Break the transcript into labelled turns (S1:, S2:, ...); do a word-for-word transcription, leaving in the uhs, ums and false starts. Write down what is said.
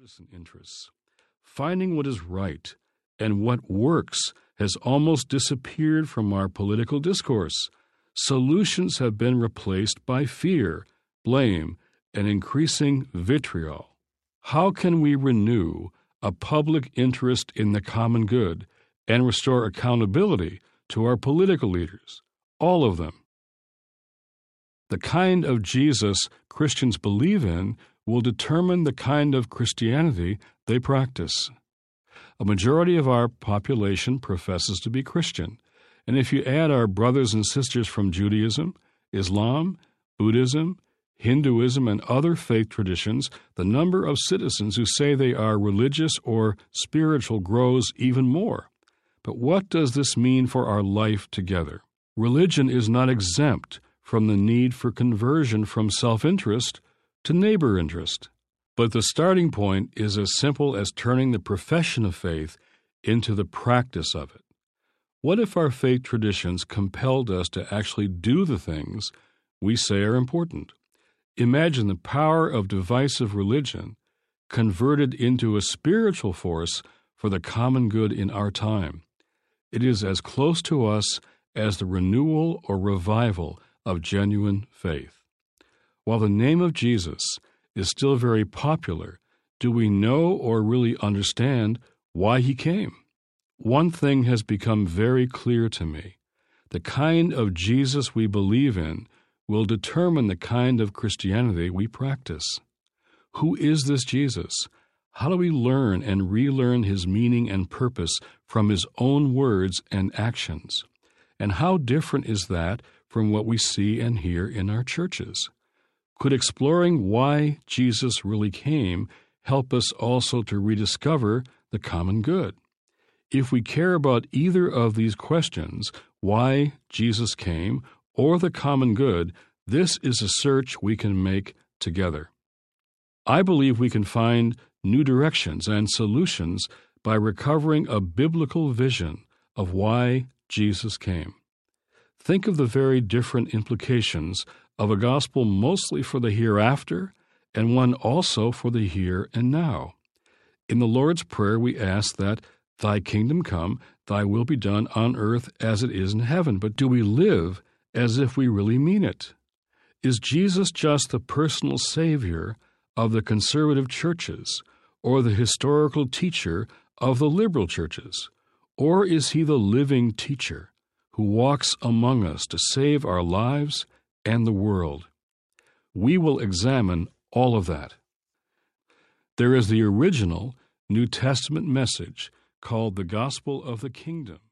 S1: partisan interests. Finding what is right and what works has almost disappeared from our political discourse. Solutions have been replaced by fear, blame, and increasing vitriol. How can we renew a public interest in the common good and restore accountability to our political leaders, all of them? The kind of Jesus Christians believe in will determine the kind of Christianity they practice. A majority of our population professes to be Christian, and if you add our brothers and sisters from Judaism, Islam, Buddhism, Hinduism, and other faith traditions, the number of citizens who say they are religious or spiritual grows even more. But what does this mean for our life together? Religion is not exempt from the need for conversion from self-interest to neighbor interest. But the starting point is as simple as turning the profession of faith into the practice of it. What if our faith traditions compelled us to actually do the things we say are important? Imagine the power of divisive religion converted into a spiritual force for the common good in our time. It is as close to us as the renewal or revival of genuine faith. While the name of Jesus is still very popular, do we know or really understand why he came? One thing has become very clear to me. The kind of Jesus we believe in will determine the kind of Christianity we practice. Who is this Jesus? How do we learn and relearn his meaning and purpose from his own words and actions? And how different is that from what we see and hear in our churches? Could exploring why Jesus really came help us also to rediscover the common good? If we care about either of these questions, why Jesus came or the common good, this is a search we can make together. I believe we can find new directions and solutions by recovering a biblical vision of why Jesus came. Think of the very different implications of a gospel mostly for the hereafter and one also for the here and now. In the Lord's Prayer, we ask that thy kingdom come, thy will be done on earth as it is in heaven. But do we live as if we really mean it? Is Jesus just the personal Savior of the conservative churches or the historical teacher of the liberal churches? Or is he the living teacher who walks among us to save our lives and the world? We will examine all of that. There is the original New Testament message called the Gospel of the Kingdom.